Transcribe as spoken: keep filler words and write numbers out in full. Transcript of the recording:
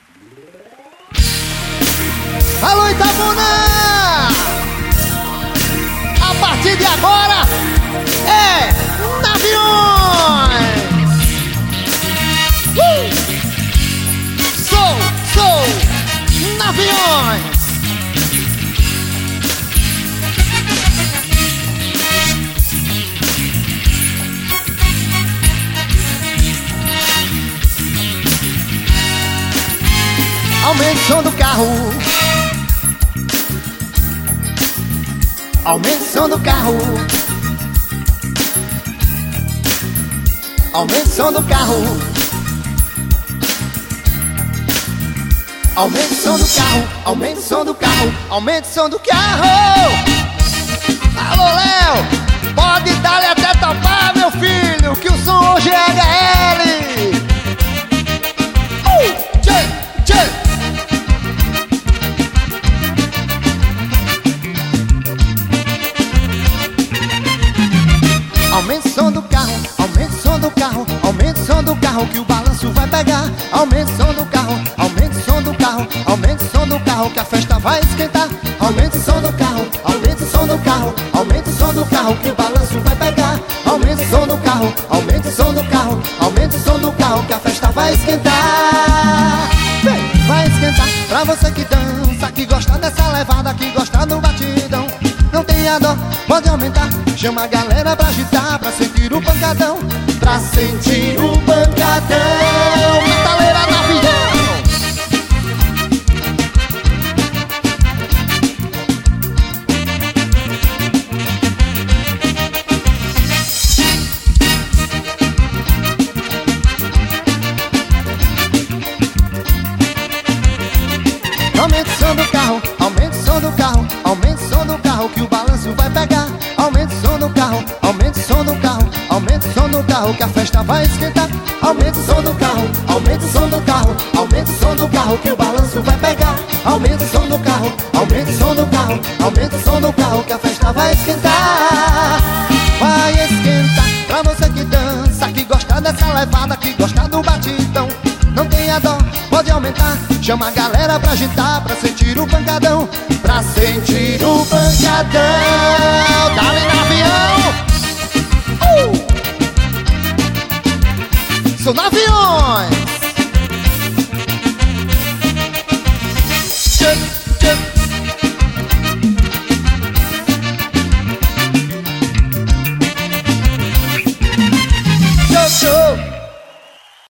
Alô, Itabuna! A partir de agora é Naviões! Uh! Sou, sou Naviões! Aumente o som do carro. Aumente o som do carro. Aumente o som do carro. Aumente o som do carro. Aumente o som do carro. Aumente o som do carro. Alô, Léo, pode dar-lhe até topar, meu filho, que o som hoje é H L. Uh, tchê, tchê. Aumente o som do carro, aumente o som do carro, aumente o som do carro que o balanço vai pegar. Aumente o som do carro, aumente o som do carro, aumente o som do carro que a festa vai esquentar. Aumente o som do carro, aumente o som do carro, aumente o som do carro que o balanço vai pegar. Aumente o som do carro, aumente o som do carro, aumente o som do carro que a festa vai esquentar. Vem, vai esquentar pra você que dança, que gosta dessa levada, que gosta do batidão. Não tenha dó, pode aumentar. Chama a galera pra agitar, pra sentir o pancadão, pra sentir o pancadão. Metaleira Navião. Aumente o som do carro, aumente o som do carro, aumente o som do carro que o balanço vai pegar. Aumente o som do carro, aumente o som do carro, aumente o som do carro que a festa vai esquentar. Aumente o som do carro, aumente o som do carro, aumente o som do carro que o balanço vai pegar. Aumente o som do carro, aumente o som do carro, aumente o som do carro que a festa vai esquentar. Vai esquentar pra você que dança, que gosta dessa levada, que gosta do batidão. Não tenha dó, pode aumentar. Chama a galera pra agitar, pra sentir o pancadão, pra sentir o pancadão. Dá-lhe Navião. uh! Sou Naviões.